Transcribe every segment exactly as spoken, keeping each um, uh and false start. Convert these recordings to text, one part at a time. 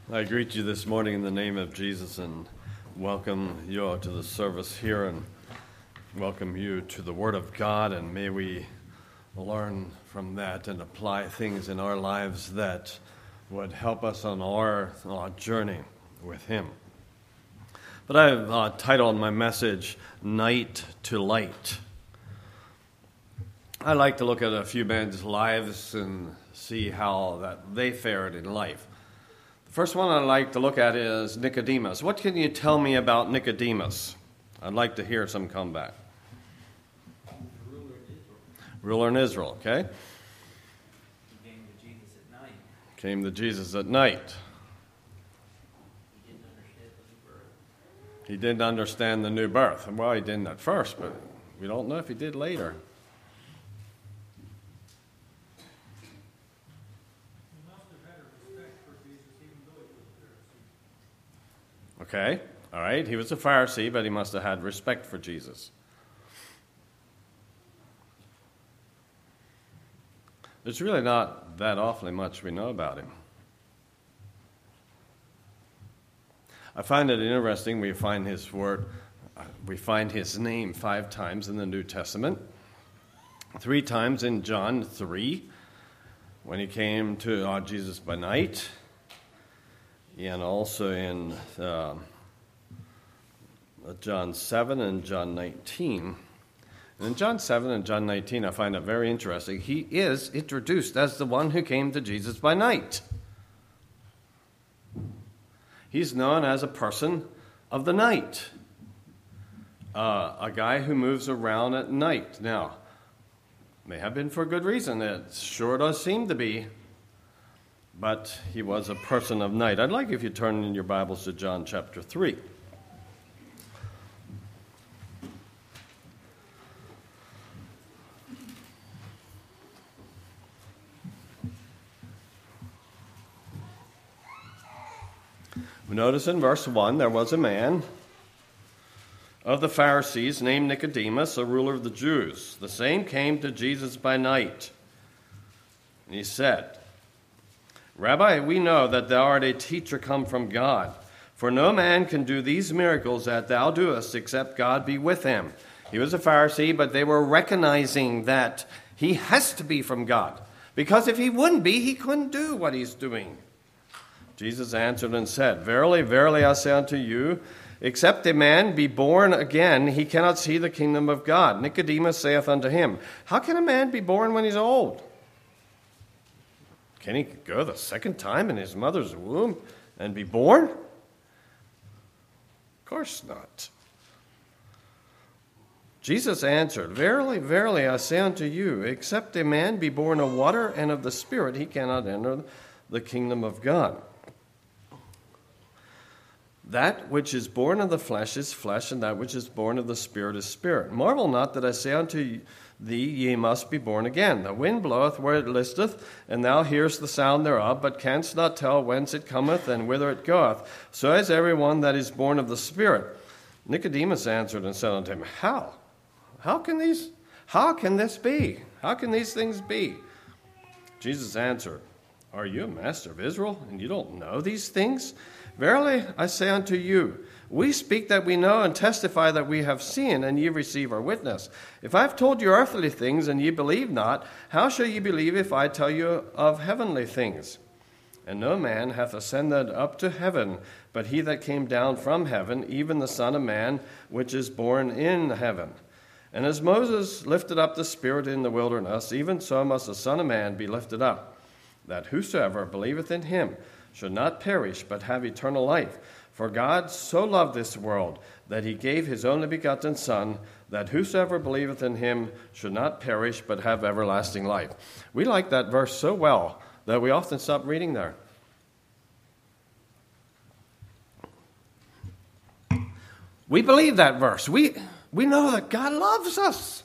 I greet you this morning in the name of Jesus and welcome you all to the service here and welcome you to the Word of God, and may we learn from that and apply things in our lives that would help us on our uh, journey with Him. But I've uh, titled my message, Night to Light. I like to look at a few men's lives and see how that they fared in life. The first one I'd like to look at is Nicodemus. What can you tell me about Nicodemus? I'd like to hear some comeback. Ruler in Israel. Ruler in Israel, okay? He came to Jesus at night. Came to Jesus at night. He didn't understand the new birth. He didn't understand the new birth. Well, he didn't at first, but we don't know if he did later. Okay, all right, he was a Pharisee, but he must have had respect for Jesus. There's really not that awfully much we know about him. I find it interesting, we find his word, we find his name five times in the New Testament, three times in John three, when he came to uh, Jesus by night, and also in uh, John seven and John nineteen. And in John seven and John nineteen, I find it very interesting. He is introduced as the one who came to Jesus by night. He's known as a person of the night, uh, a guy who moves around at night. Now, may have been for good reason. It sure does seem to be. But he was a person of night. I'd like if you turn in your Bibles to John chapter three. We notice in verse one, there was a man of the Pharisees named Nicodemus, a ruler of the Jews. The same came to Jesus by night. And he said, Rabbi, we know that thou art a teacher come from God, for no man can do these miracles that thou doest except God be with him. He was a Pharisee, but they were recognizing that he has to be from God, because if he wouldn't be, he couldn't do what he's doing. Jesus answered and said, Verily, verily, I say unto you, except a man be born again, he cannot see the kingdom of God. Nicodemus saith unto him, How can a man be born when he's old? Can he go the second time in his mother's womb and be born? Of course not. Jesus answered, Verily, verily, I say unto you, except a man be born of water and of the Spirit, he cannot enter the kingdom of God. That which is born of the flesh is flesh, and that which is born of the Spirit is spirit. Marvel not that I say unto you, thee, ye must be born again. The wind bloweth where it listeth, and thou hearest the sound thereof, but canst not tell whence it cometh and whither it goeth. So is every one that is born of the Spirit. Nicodemus answered and said unto him, How? How can these? How can this be? How can these things be? Jesus answered, Are you a master of Israel, and you don't know these things? Verily, I say unto you, we speak that we know and testify that we have seen, and ye receive our witness. If I have told you earthly things, and ye believe not, how shall ye believe if I tell you of heavenly things? And no man hath ascended up to heaven, but he that came down from heaven, even the Son of Man, which is born in heaven. And as Moses lifted up the Spirit in the wilderness, even so must the Son of Man be lifted up, that whosoever believeth in him should not perish, but have eternal life. For God so loved this world, that he gave his only begotten Son, that whosoever believeth in him should not perish, but have everlasting life. We like that verse so well that we often stop reading there. We believe that verse. We, we know that God loves us.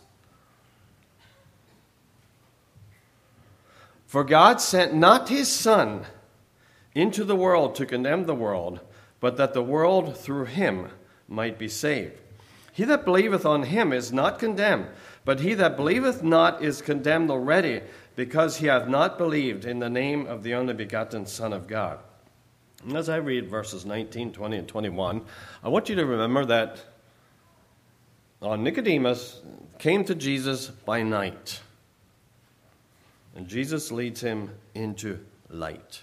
For God sent not his Son into the world to condemn the world, but that the world through him might be saved. He that believeth on him is not condemned, but he that believeth not is condemned already, because he hath not believed in the name of the only begotten Son of God. And as I read verses nineteen, twenty, and twenty-one, I want you to remember that uh, Nicodemus came to Jesus by night. And Jesus leads him into light.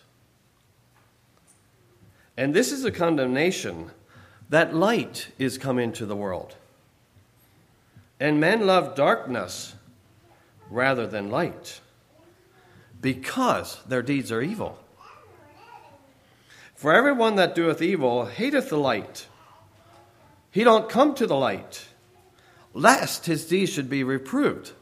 And this is a condemnation that light is come into the world. And men love darkness rather than light, because their deeds are evil. For everyone that doeth evil hateth the light. He don't come to the light, lest his deeds should be reproved.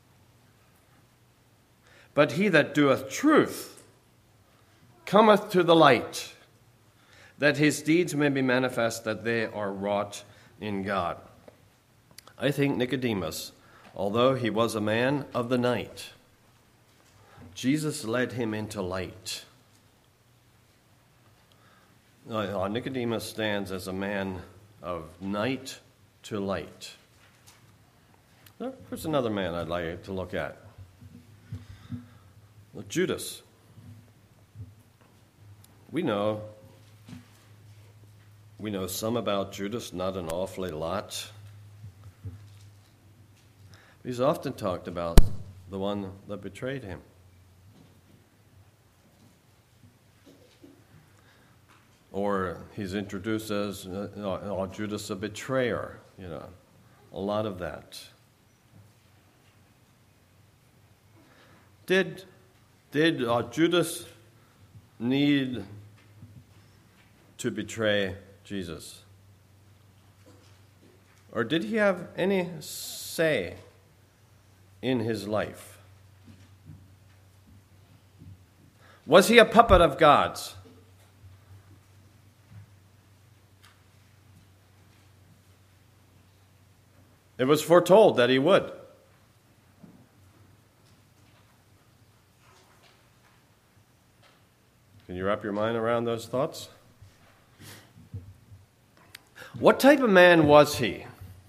But he that doeth truth cometh to the light, that his deeds may be manifest, that they are wrought in God. I think Nicodemus, although he was a man of the night, Jesus led him into light. Uh, Nicodemus stands as a man of night to light. There's another man I'd like to look at. Judas. We know, we know some about Judas, not an awfully lot. He's often talked about the one that betrayed him. Or he's introduced as uh, uh, Judas a betrayer, you know, a lot of that. Did, did uh, Judas need to betray Jesus? Or did he have any say in his life? Was he a puppet of God's? It was foretold that he would. Can you wrap your mind around those thoughts? What type of man was he?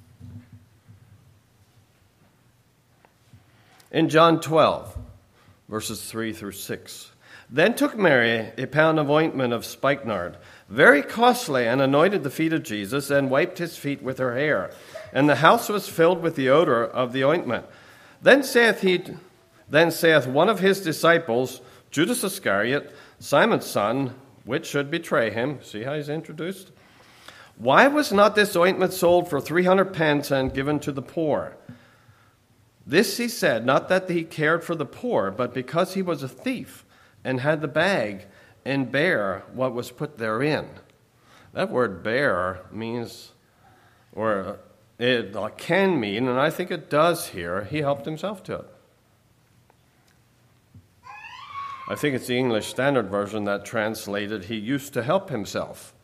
In John twelve, verses three through six. Then took Mary a pound of ointment of spikenard, very costly, and anointed the feet of Jesus, and wiped his feet with her hair. And the house was filled with the odor of the ointment. Then saith he, then saith one of his disciples, Judas Iscariot, Simon's son, which should betray him. See how he's introduced? Why was not this ointment sold for three hundred pence and given to the poor? This he said, not that he cared for the poor, but because he was a thief, and had the bag, and bare what was put therein. That word bear means, or it can mean, and I think it does here, he helped himself to it. I think it's the English Standard Version that translated, he used to help himself.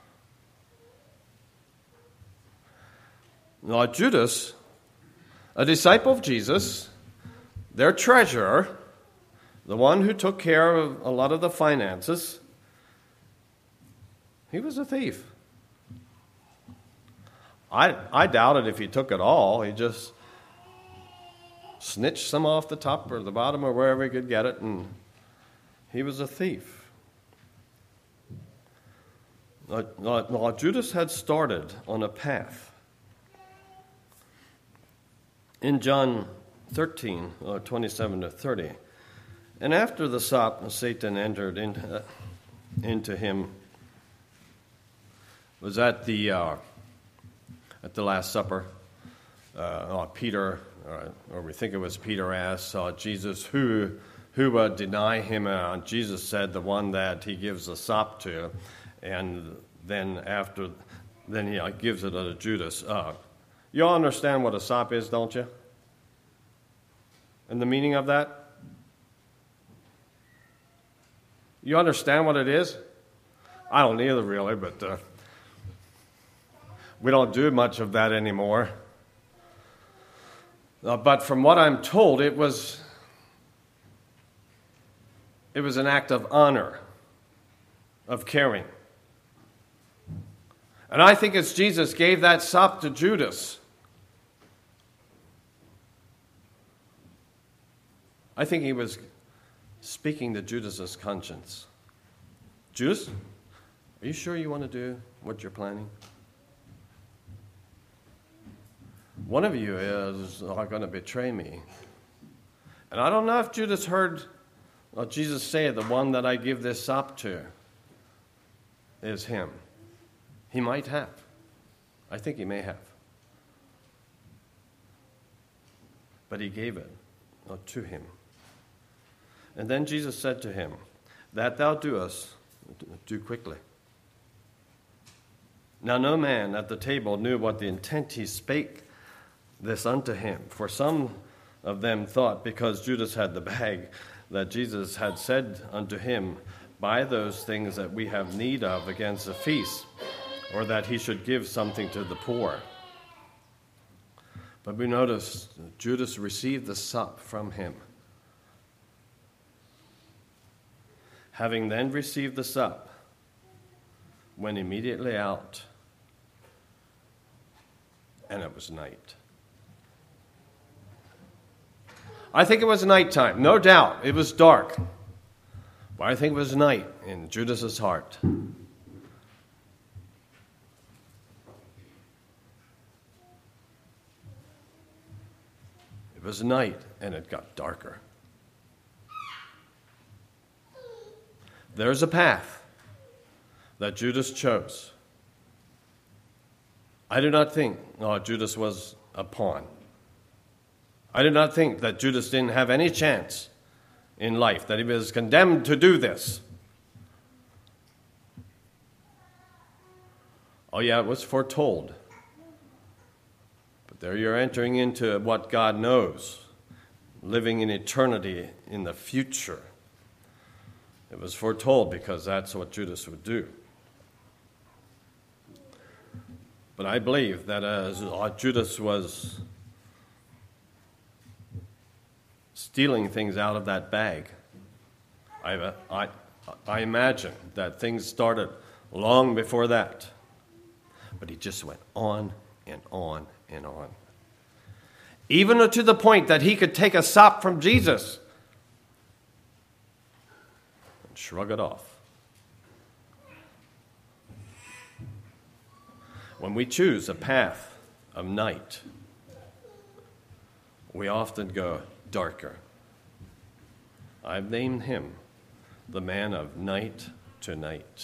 Now, Judas, a disciple of Jesus, their treasurer, the one who took care of a lot of the finances, he was a thief. I, I doubt it if he took it all. He just snitched some off the top or the bottom or wherever he could get it, and he was a thief. Now, now, Judas had started on a path. In John thirteen, twenty-seven to thirty, and after the sop, Satan entered into, uh, into him, was at the uh, at the Last Supper. Uh, oh, Peter, or, or we think it was Peter, asked uh, Jesus, who who would deny him? Uh, Jesus said, the one that he gives a sop to, and then after, then he uh, gives it to Judas. Uh, you all understand what a sop is, don't you? And the meaning of that? You understand what it is? I don't either, really, but uh, we don't do much of that anymore. Uh, but from what I'm told, it was it was an act of honor, of caring. And I think it's Jesus gave that sop to Judas. I think he was speaking to Judas's conscience. Judas, Are you sure you want to do what you're planning? One of you is going to betray me. And I don't know if Judas heard Jesus say, the one that I give this sop to is him. He might have. I think he may have. But he gave it to him. And then Jesus said to him, that thou doest, do quickly. Now no man at the table knew what the intent he spake this unto him. For some of them thought, because Judas had the bag, that Jesus had said unto him, buy those things that we have need of against the feast, or that he should give something to the poor. But we notice Judas received the sop from him. Having then received the sop, went immediately out, and it was night. I think it was nighttime, no doubt. It was dark. But I think it was night in Judas's heart. It was night, and it got darker. There's a path that Judas chose. I do not think oh, Judas was a pawn. I do not think that Judas didn't have any chance in life, that he was condemned to do this. Oh yeah, it was foretold. But there you're entering into what God knows, living in eternity in the future. It was foretold because that's what Judas would do. But I believe that as Judas was stealing things out of that bag, I, I, I imagine that things started long before that. But he just went on and on and on. Even to the point that he could take a sop from Jesus and shrug it off. When we choose a path of night, we often go darker. I've named him the man of night to night.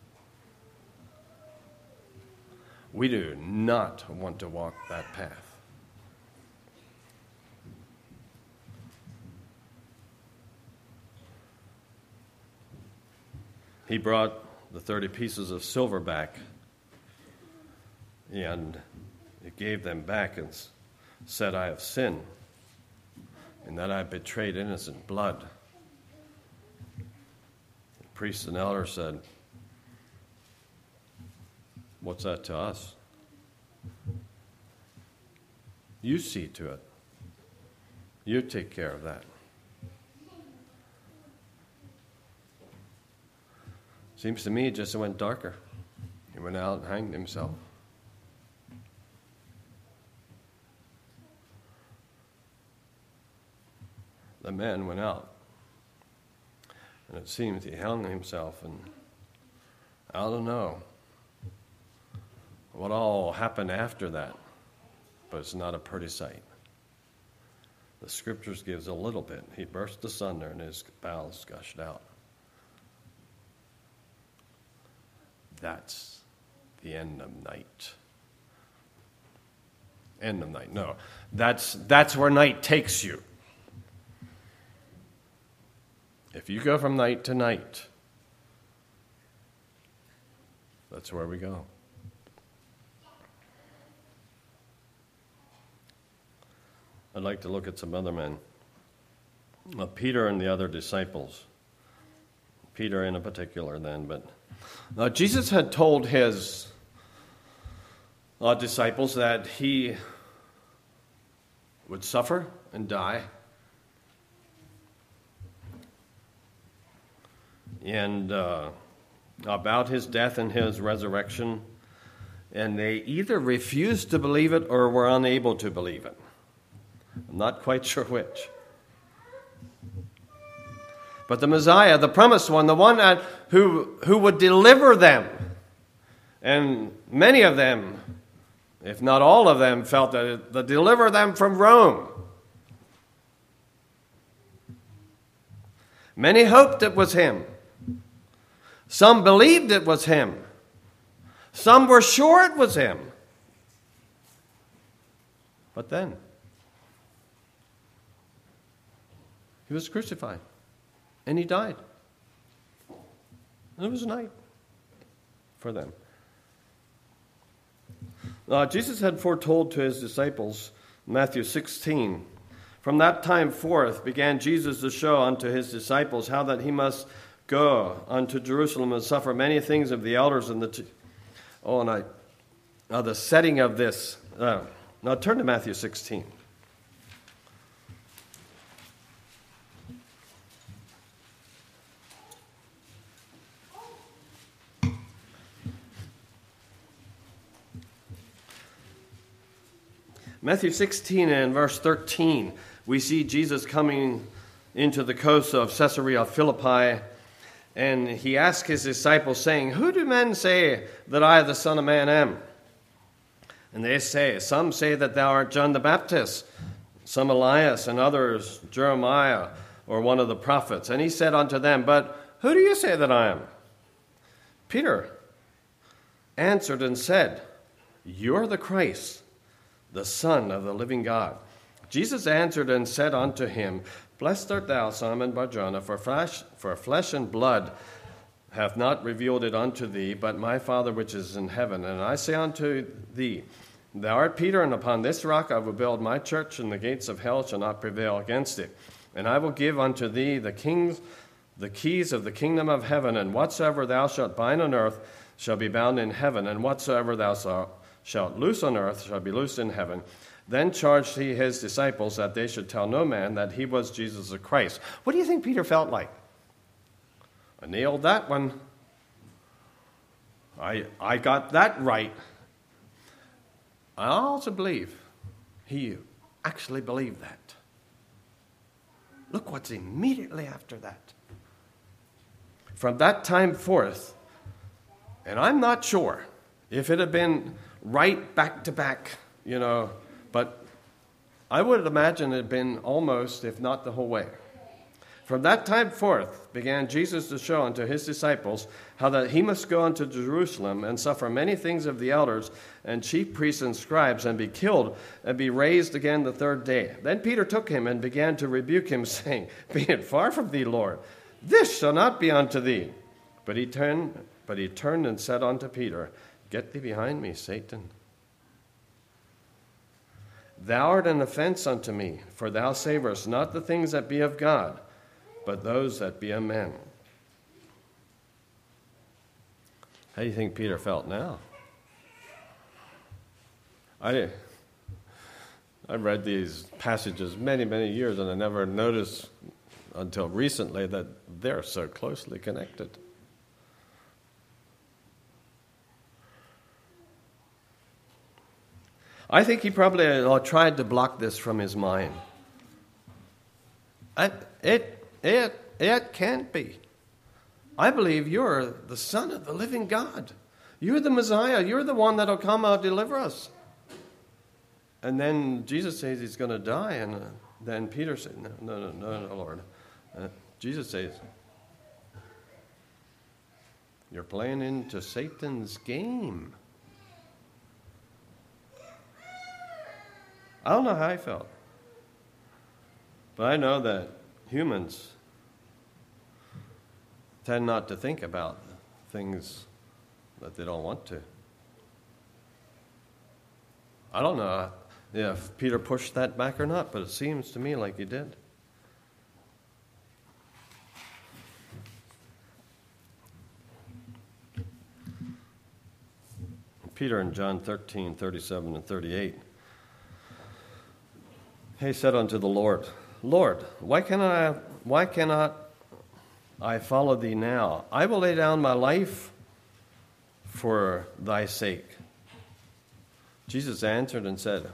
We do not want to walk that path. He brought the thirty pieces of silver back, and he gave them back and said, I have sinned, and that I betrayed innocent blood. The priest and elder said, what's that to us? You see to it. You take care of that. Seems to me it just went darker. He went out and hanged himself. The man went out, and it seems he hung himself, and I don't know what all happened after that, but it's not a pretty sight. The scriptures gives a little bit. He burst asunder, and his bowels gushed out. That's the end of night. End of night. No, that's that's where night takes you. If you go from night to night, that's where we go. I'd like to look at some other men. Uh, Peter and the other disciples. Peter in a particular then, but uh, Jesus had told his uh, disciples that he would suffer and die. And uh, about his death and his resurrection, and they either refused to believe it or were unable to believe it. I'm not quite sure which. But the Messiah, the promised one, the one that, who, who would deliver them And many of them, if not all of them, felt that it would deliver them from Rome. Many hoped it was him. Some believed it was him. Some were sure it was him. But then, he was crucified, and he died. And it was night for them. Now, Jesus had foretold to his disciples, Matthew sixteen, from that time forth began Jesus to show unto his disciples how that he must go unto Jerusalem and suffer many things of the elders and the... T- oh, and I... Now, the setting of this... Uh, now, turn to Matthew sixteen. Matthew sixteen and verse thirteen, we see Jesus coming into the coast of Caesarea Philippi, and he asked his disciples, saying, "Who do men say that I, the Son of Man, am?" And they say, "Some say that thou art John the Baptist, some Elias, and others Jeremiah, or one of the prophets." And he said unto them, "But who do you say that I am?" Peter answered and said, "You are the Christ, the Son of the living God." Jesus answered and said unto him, "Blessed art thou, Simon Bar-Jonah, for flesh, for flesh and blood hath not revealed it unto thee, but my Father which is in heaven. And I say unto thee, thou art Peter, and upon this rock I will build my church, and the gates of hell shall not prevail against it. And I will give unto thee the kings, the keys of the kingdom of heaven, and whatsoever thou shalt bind on earth shall be bound in heaven, and whatsoever thou shalt loose on earth shall be loosed in heaven." Then charged he his disciples that they should tell no man that he was Jesus the Christ. What do you think Peter felt like? I nailed that one. I, I got that right. I also believe he actually believed that. Look what's immediately after that. From that time forth, and I'm not sure if it had been right back to back, you know, but I would imagine it had been almost, if not the whole way. From that time forth began Jesus to show unto his disciples how that he must go unto Jerusalem and suffer many things of the elders and chief priests and scribes, and be killed and be raised again the third day. Then Peter took him and began to rebuke him, saying, "Be it far from thee, Lord, this shall not be unto thee." But he turned, but he turned and said unto Peter, "Get thee behind me, Satan. Thou art an offense unto me, for thou savorest not the things that be of God, but those that be of men." How do you think Peter felt now? I, I read these passages many, many years, and I never noticed until recently that they're so closely connected. I think he probably uh, tried to block this from his mind. I, it, it, it can't be. I believe you're the Son of the living God. You're the Messiah. You're the one that'll come out deliver us. And then Jesus says he's going to die, and uh, then Peter said, "No, no, no, no, no Lord." Uh, Jesus says, "You're playing into Satan's game." I don't know how I felt, but I know that humans tend not to think about things that they don't want to. I don't know if Peter pushed that back or not, but it seems to me like he did. Peter in John thirteen, thirty-seven and thirty-eight. He said unto the Lord, "Lord, why cannot I, why cannot I follow thee now? I will lay down my life for thy sake." Jesus answered and said,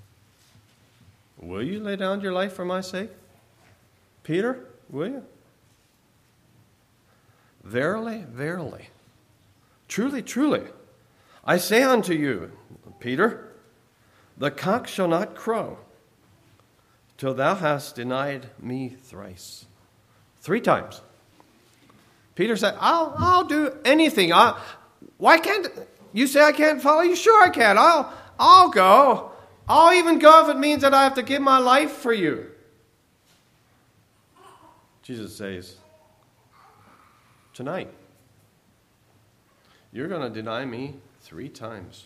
"Will you lay down your life for my sake? Peter, will you? Verily, verily, truly, truly, I say unto you, Peter, the cock shall not crow till thou hast denied me thrice. Three times. Peter said, I'll, I'll do anything. I, why can't you say I can't follow you? Sure I can. I'll, I'll go. I'll even go if it means that I have to give my life for you. Jesus says, tonight, you're going to deny me three times.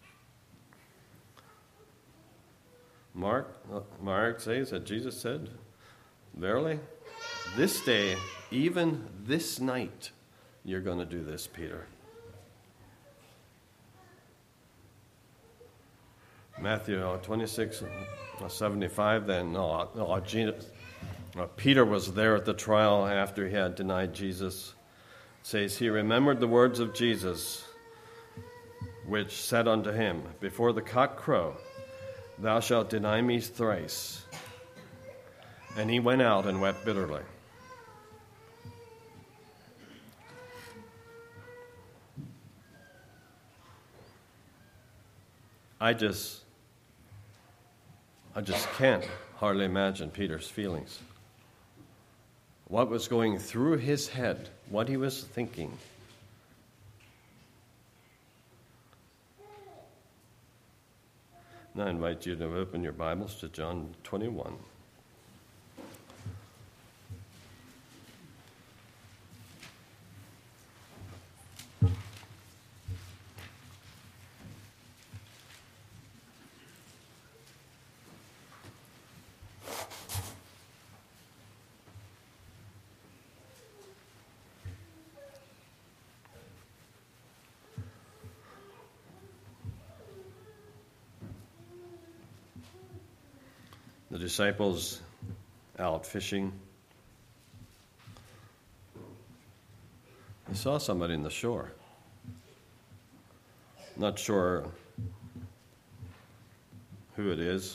Mark, Mark says that Jesus said, verily, this day, even this night, you're going to do this, Peter. Matthew twenty-six, seventy-five, then no, no, Jesus, uh, Peter was there at the trial after he had denied Jesus. It says, he remembered the words of Jesus, which said unto him, before the cock crow, thou shalt deny me thrice. And he went out and wept bitterly. I just, I just can't hardly imagine Peter's feelings. What was going through his head, what he was thinking. Now I invite you to open your Bibles to John twenty-one. The disciples out fishing. They saw somebody in the shore. Not sure who it is.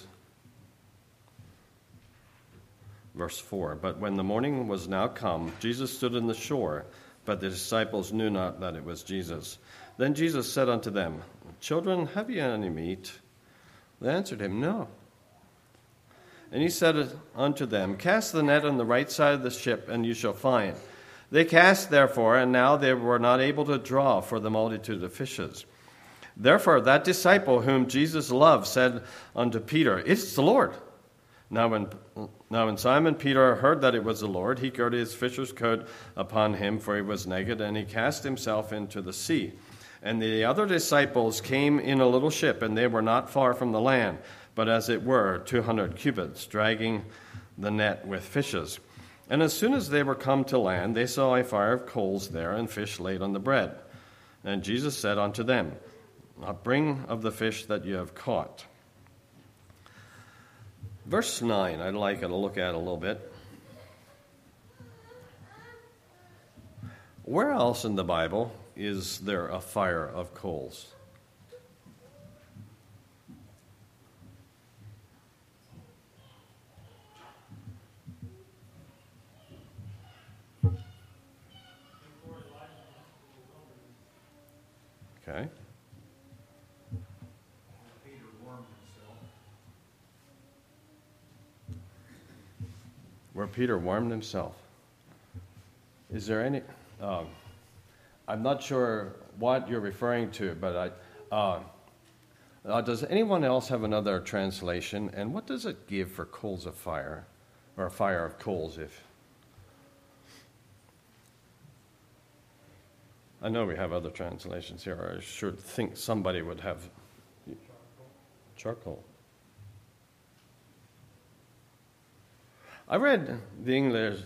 Verse four, but when the morning was now come, Jesus stood in the shore, but the disciples knew not that it was Jesus. Then Jesus said unto them, children, have ye any meat? They answered him, no. And he said unto them, cast the net on the right side of the ship, and you shall find. They cast therefore, and now they were not able to draw for the multitude of fishes. Therefore that disciple whom Jesus loved said unto Peter, it's the Lord. Now when, now when Simon Peter heard that it was the Lord, he girded his fisher's coat upon him, for he was naked, and he cast himself into the sea. And the other disciples came in a little ship, and they were not far from the land, but as it were two hundred cubits, dragging the net with fishes. And as soon as they were come to land, they saw a fire of coals there, and fish laid on the bread. And Jesus said unto them, bring of the fish that you have caught. Verse nine, I'd like to look at a little bit. Where else in the Bible is there a fire of coals? Okay. Peter warmed himself. Where Peter warmed himself. Is there any... Um, I'm not sure what you're referring to, but I... Uh, uh, does anyone else have another translation? And what does it give for coals of fire? Or a fire of coals, if... I know we have other translations here. I should think somebody would have charcoal. I read the English.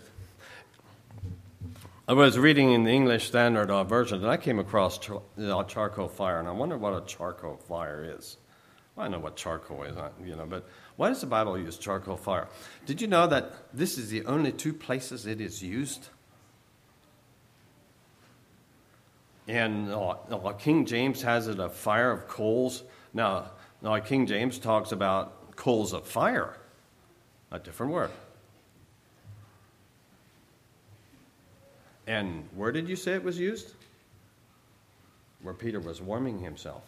I was reading in the English Standard uh, Version, and I came across char- uh, charcoal fire, and I wonder what a charcoal fire is. Well, I know what charcoal is, you know, but why does the Bible use charcoal fire? Did you know that this is the only two places it is used? And uh, uh, King James has it a fire of coals. Now, now, King James talks about coals of fire, a different word. And where did you say it was used? where Peter was warming himself.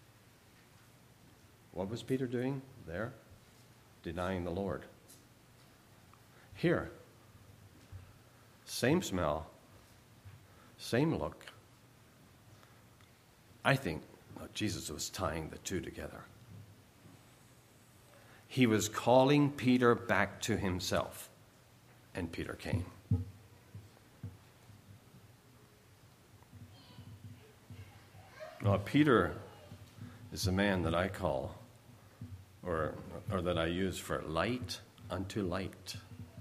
What was Peter doing there? Denying the Lord. Here, same smell, same look. I think well, Jesus was tying the two together. He was calling Peter back to himself, and Peter came. Well, Peter is a man that I call, or, or that I use for light unto light.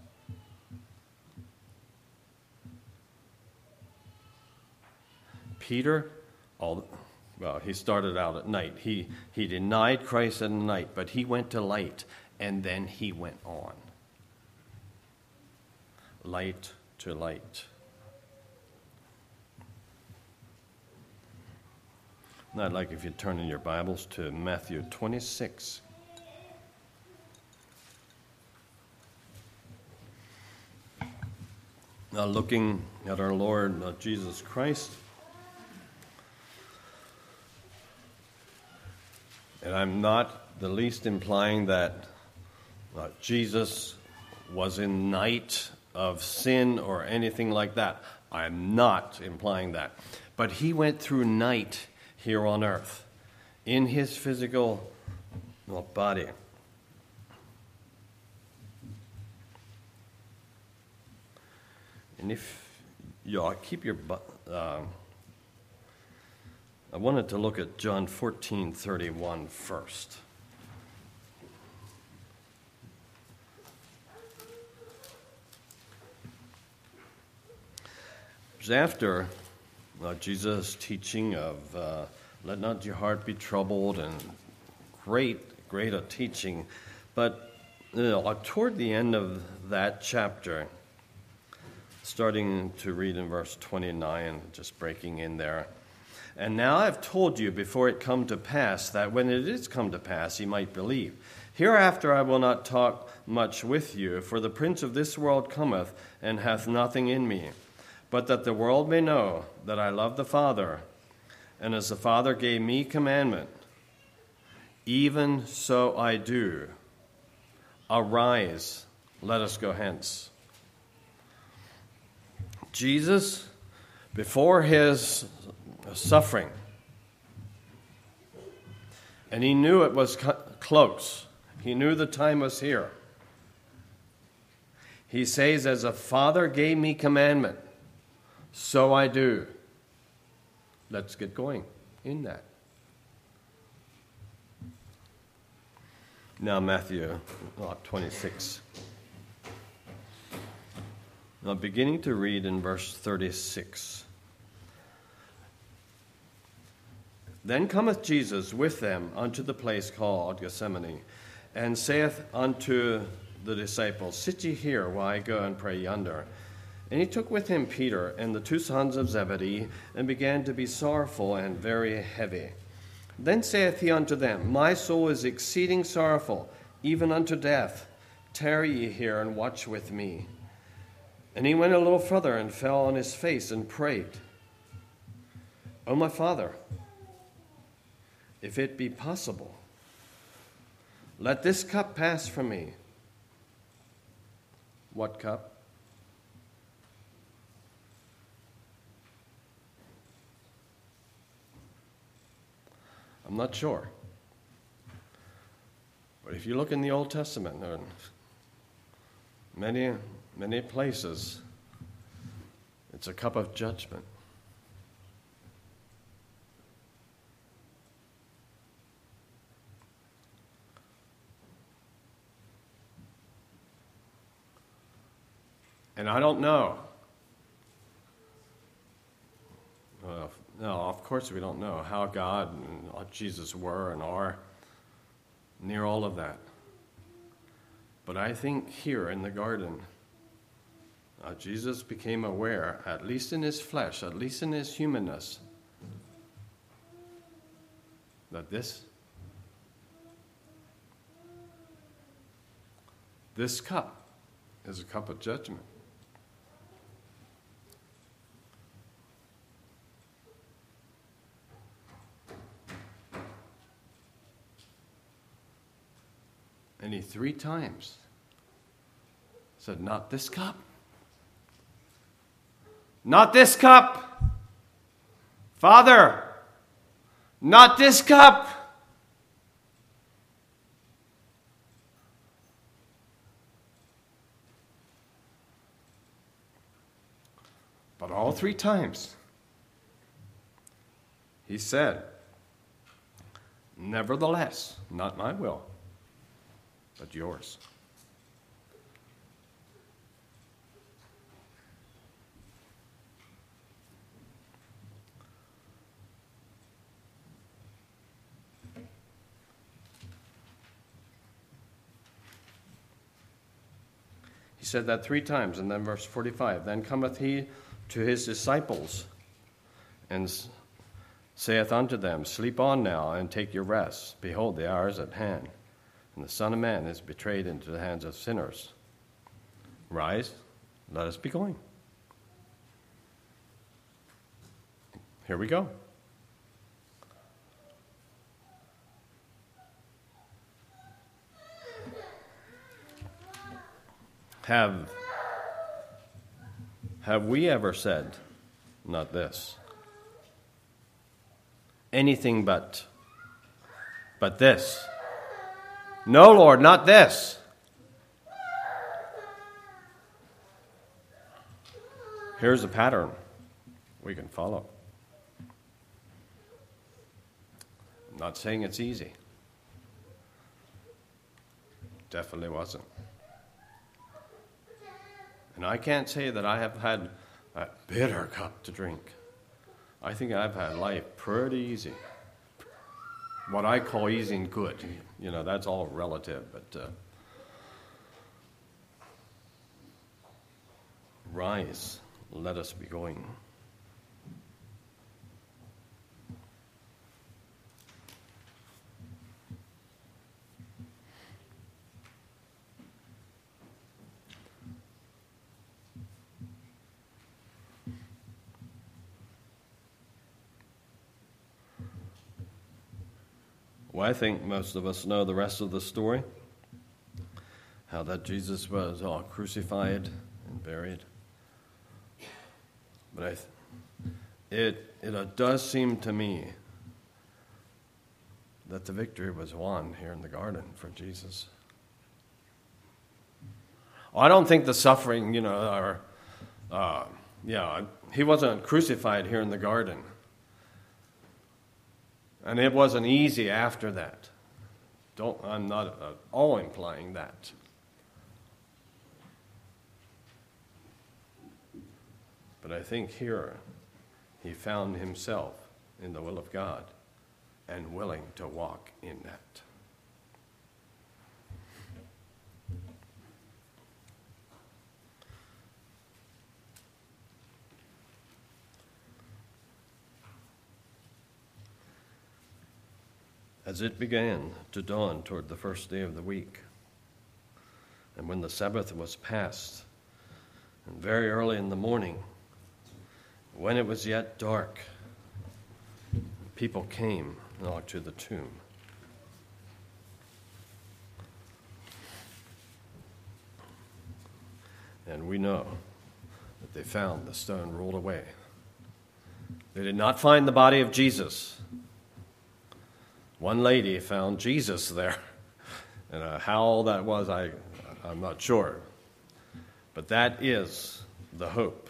Peter, all, well, he started out at night. He, he denied Christ at night, but he went to light, and then he went on. Light to light. And I'd like if you turn in your Bibles to Matthew twenty-six. Now, looking at our Lord uh, Jesus Christ, and I'm not the least implying that uh, Jesus was in night of sin or anything like that. I'm not implying that. But he went through night here on earth in his physical well, body. And if you keep your, uh, I wanted to look at John fourteen thirty-one first. It was after uh, Jesus' teaching of uh, let not your heart be troubled, and great, great a teaching. But you know, toward the end of that chapter, starting to read in verse twenty-nine, just breaking in there. And now I've told you before it come to pass, that when it is come to pass, ye might believe. Hereafter I will not talk much with you, for the prince of this world cometh, and hath nothing in me. But that the world may know that I love the Father, and as the Father gave me commandment, even so I do. Arise, let us go hence. Jesus, before his suffering, and he knew it was close. He knew the time was here. He says, as a Father gave me commandment, so I do. Let's get going in that. Now Matthew twenty-six. Now beginning to read in verse thirty-six. Then cometh Jesus with them unto the place called Gethsemane, and saith unto the disciples, Sit ye here while I go and pray yonder. And he took with him Peter and the two sons of Zebedee, and began to be sorrowful and very heavy. Then saith he unto them, My soul is exceeding sorrowful, even unto death. Tarry ye here and watch with me. And he went a little further and fell on his face and prayed, O my Father, if it be possible, let this cup pass from me. What cup? I'm not sure. But if you look in the Old Testament, there are many, many places, it's a cup of judgment. And I don't know. Uh, no, of course we don't know how God and Jesus were and are near all of that. But I think here in the garden, uh, Jesus became aware, at least in his flesh, at least in his humanness, that this, this cup is a cup of judgment. And he three times said, not this cup. Not this cup. Father, not this cup. But all three times, he said, nevertheless, not my will, but yours. He said that three times, and then verse forty-five, then cometh he to his disciples, and saith unto them, sleep on now, and take your rest. Behold, the hour is at hand, and the Son of Man is betrayed into the hands of sinners. Rise, let us be going. Here we go. Have, have we ever said, not this, anything but, but this? No, Lord, not this. Here's a pattern we can follow. I'm not saying it's easy. Definitely wasn't. And I can't say that I have had a bitter cup to drink. I think I've had life pretty easy. What I call easy and good. You know, that's all relative. But uh, rise, let us be going. Well, I think most of us know the rest of the story. How that Jesus was all crucified and buried. But I, th- it, it does seem to me that the victory was won here in the garden for Jesus. Well, I don't think the suffering, you know, or, uh, yeah, he wasn't crucified here in the garden. And it wasn't easy after that. Don't, I'm not at all implying that. But I think here he found himself in the will of God and willing to walk in that. As it began to dawn toward the first day of the week, and when the Sabbath was past, and very early in the morning, when it was yet dark, people came to the tomb. And we know that they found the stone rolled away. They did not find the body of Jesus. One lady found Jesus there. And uh, how all that was, I, I'm not sure. But that is the hope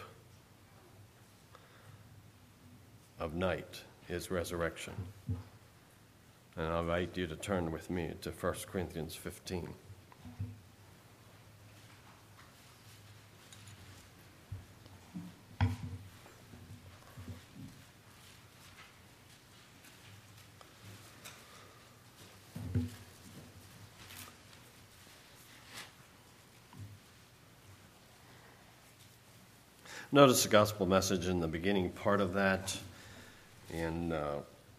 of night, his resurrection. And I invite you to turn with me to First Corinthians fifteen. Notice the gospel message in the beginning part of that. And uh,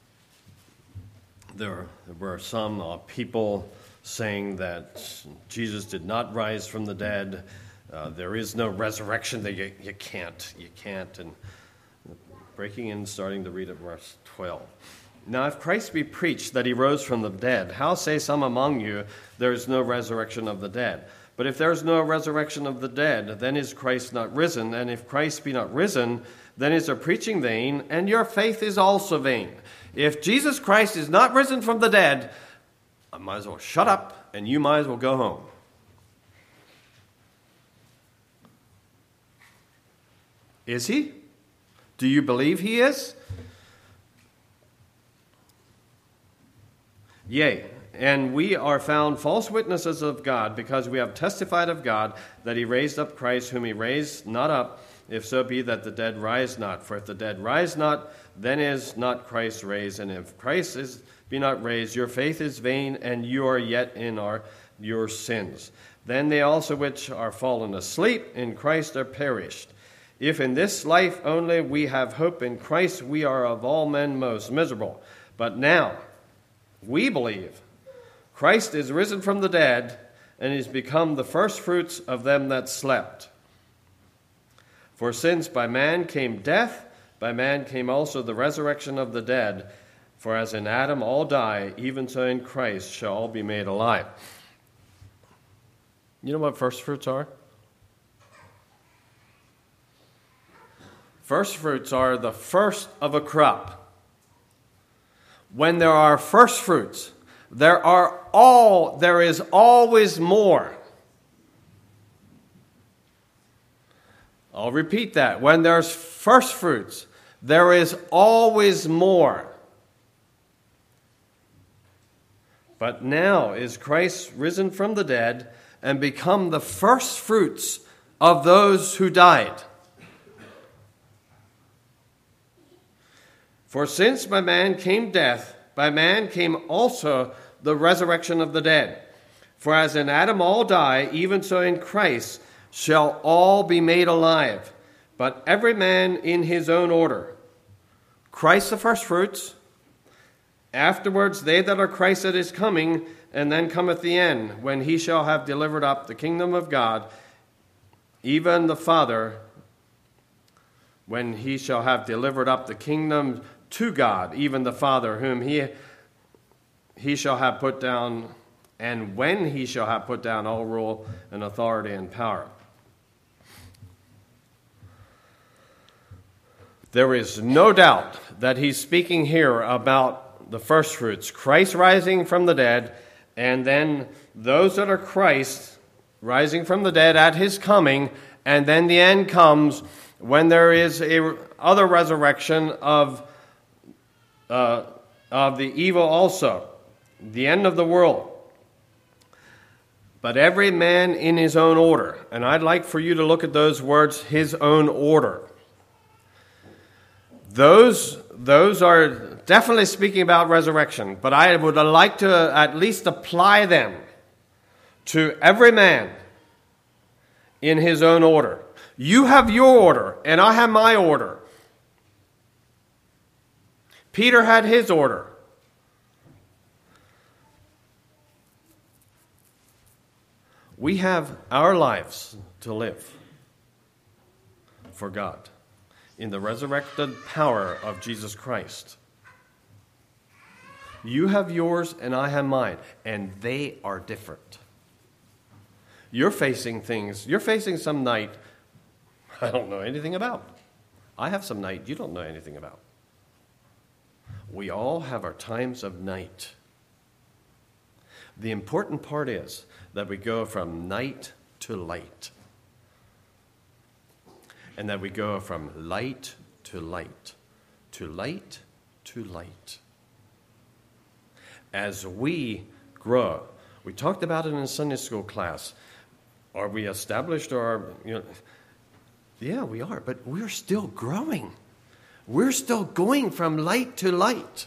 there, there were some uh, people saying that Jesus did not rise from the dead. Uh, there is no resurrection. That you, you can't. You can't. And breaking in, starting to read at verse twelve. Now, if Christ be preached that he rose from the dead, how say some among you there is no resurrection of the dead? But if there is no resurrection of the dead, then is Christ not risen? And if Christ be not risen, then is our preaching vain, and your faith is also vain. If Jesus Christ is not risen from the dead, I might as well shut up, and you might as well go home. Is he? Do you believe he is? Yea, and we are found false witnesses of God, because we have testified of God that he raised up Christ, whom he raised not up, if so be that the dead rise not. For if the dead rise not, then is not Christ raised. And if Christ is be not raised, your faith is vain, and you are yet in our your sins. Then they also which are fallen asleep in Christ are perished. If in this life only we have hope in Christ, we are of all men most miserable. But now we believe Christ is risen from the dead, and is become the firstfruits of them that slept. For since by man came death, by man came also the resurrection of the dead. For as in Adam all die, even so in Christ shall all be made alive. You know what firstfruits are? Firstfruits are the first of a crop. When there are firstfruits, there are all there is always more. I'll repeat that. When there's firstfruits, there is always more. But now is Christ risen from the dead and become the firstfruits of those who died. For since by man came death, by man came also the resurrection of the dead. For as in Adam all die, even so in Christ shall all be made alive, but every man in his own order. Christ the firstfruits, afterwards they that are Christ at his coming, and then cometh the end, when he shall have delivered up the kingdom of God, even the Father, when he shall have delivered up the kingdom to God, even the Father, whom he he shall have put down, and when he shall have put down all rule and authority and power. There is no doubt that he's speaking here about the firstfruits, Christ rising from the dead, and then those that are Christ rising from the dead at his coming, and then the end comes when there is a other resurrection of uh, of the evil also, the end of the world. But every man in his own order, and I'd like for you to look at those words, his own order. Those, those are definitely speaking about resurrection, but I would like to at least apply them to every man in his own order. You have your order, and I have my order. Peter had his order. We have our lives to live for God in the resurrected power of Jesus Christ. You have yours and I have mine, and they are different. You're facing things, you're facing some night I don't know anything about. I have some night you don't know anything about. We all have our times of night. The important part is that we go from night to light. And that we go from light to light, to light to light. As we grow, we talked about it in Sunday school class. Are we established or are, you know, yeah, we are, but we're still growing. We're still going from light to light.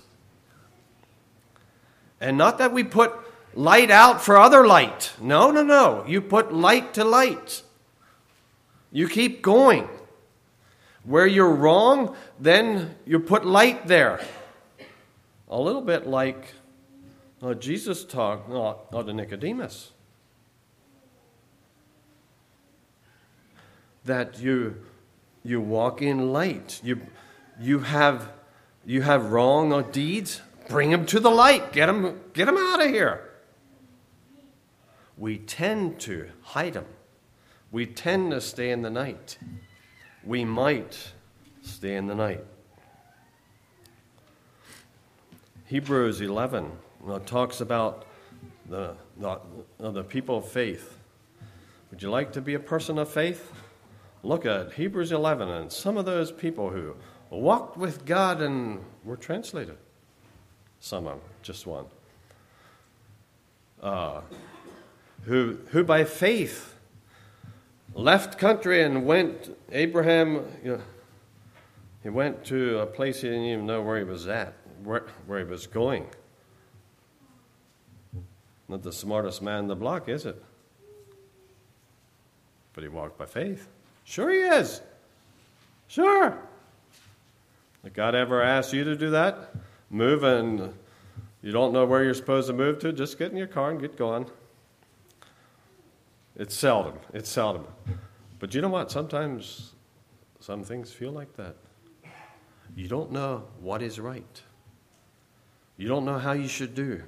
And not that we put light out for other light. No, no, no. You put light to light. You keep going. Where you're wrong, then you put light there. A little bit like uh, Jesus talked uh, to Nicodemus. That you you walk in light. You you have you have wrong deeds, Bring them to the light. Get them, get them out of here. We tend to hide them. We tend to stay in the night. We might stay in the night. Hebrews eleven you know, talks about the, the, the people of faith. Would you like to be a person of faith? Look at Hebrews eleven and some of those people who walked with God and were translated. Some of them, just one. Uh, who, who by faith left country and went, Abraham, you know, he went to a place he didn't even know where he was at, where, where he was going. Not the smartest man in the block, is it? But he walked by faith. Sure he is. Sure. Did God ever ask you to do that? Move and you don't know where you're supposed to move to? Just get in your car and get going. It's seldom. It's seldom. But you know what? Sometimes some things feel like that. You don't know what is right. You don't know how you should do.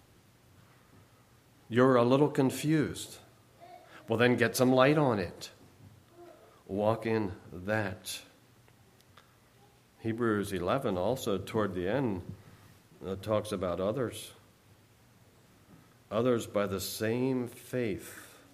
You're a little confused. Well, then get some light on it. Walk in that. Hebrews eleven also toward the end uh, talks about others. Others by the same faith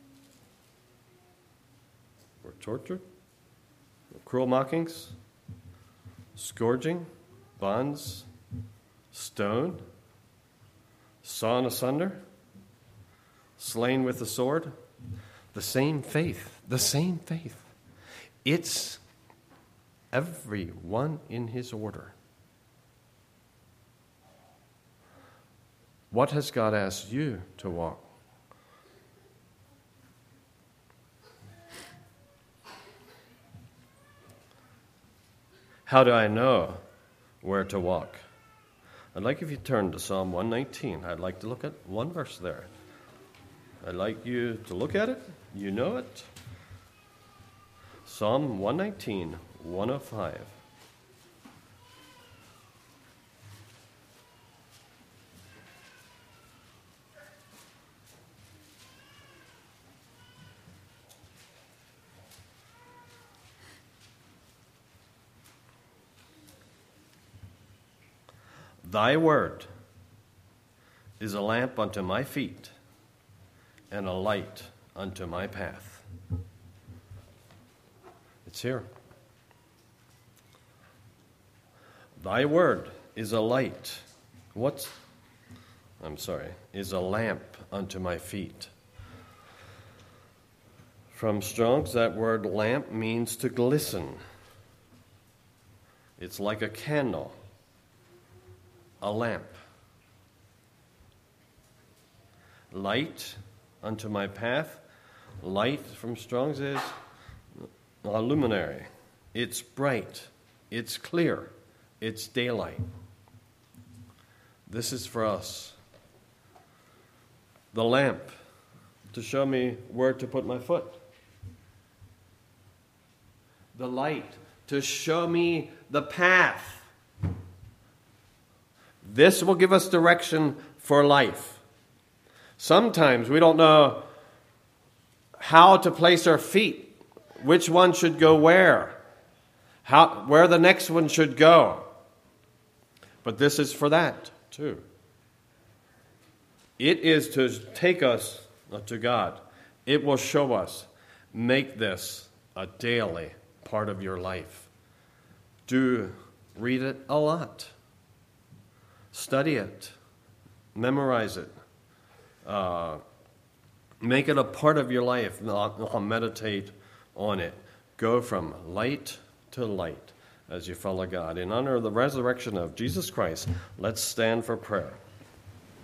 were tortured, cruel mockings, scourging, bonds, stoned, sawn asunder, slain with the sword. The same faith, the same faith. It's everyone in his order. What has God asked you to walk? How do I know where to walk? I'd like if you turn to Psalm one nineteen. I'd like to look at one verse there. I'd like you to look at it. You know it. Psalm one nineteen, one oh five. Thy word is a lamp unto my feet and a light unto my path. It's here. Thy word is a light. What's, I'm sorry, is a lamp unto my feet. From Strong's, that word lamp means to glisten. It's like a candle, a lamp. Light unto my path. Light from Strong's is a luminary. It's bright. It's clear. It's daylight. This is for us. The lamp to show me where to put my foot. The light to show me the path. This will give us direction for life. Sometimes we don't know how to place our feet, which one should go where, how, where the next one should go. But this is for that too. It is to take us to God. It will show us. Make this a daily part of your life. Do read it a lot. Study it. Memorize it. Uh, make it a part of your life. Meditate on it. Go from light to light as you follow God. In honor of the resurrection of Jesus Christ, let's stand for prayer.